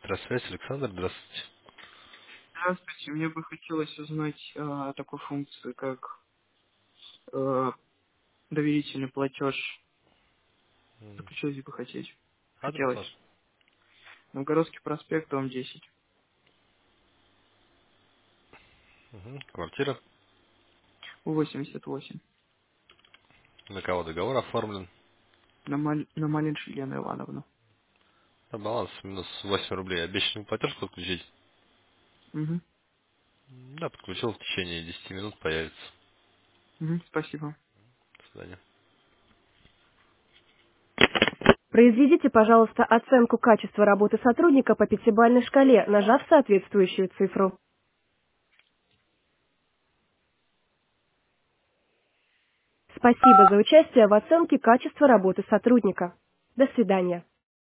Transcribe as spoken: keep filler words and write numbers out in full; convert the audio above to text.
Электросвязь, Александр, здравствуйте. Здравствуйте, мне бы хотелось узнать а, о такой функции, как э, доверительный платеж. М, Заключить бы хотеть. Адрес Хотелось. ваш? Новгородский проспект, дом десять. Мгм. Квартира. восемьдесят восемь. На кого договор оформлен? На, Маль... на Малинш Елену Ивановну. На баланс минус восемь рублей. Обещанный платеж подключить? Угу. М, Да, подключил, в течение десяти минут появится. Угу. Спасибо. До свидания. Произведите, пожалуйста, оценку качества работы сотрудника по пятибалльной шкале, нажав соответствующую цифру. Спасибо за участие в оценке качества работы сотрудника. До свидания.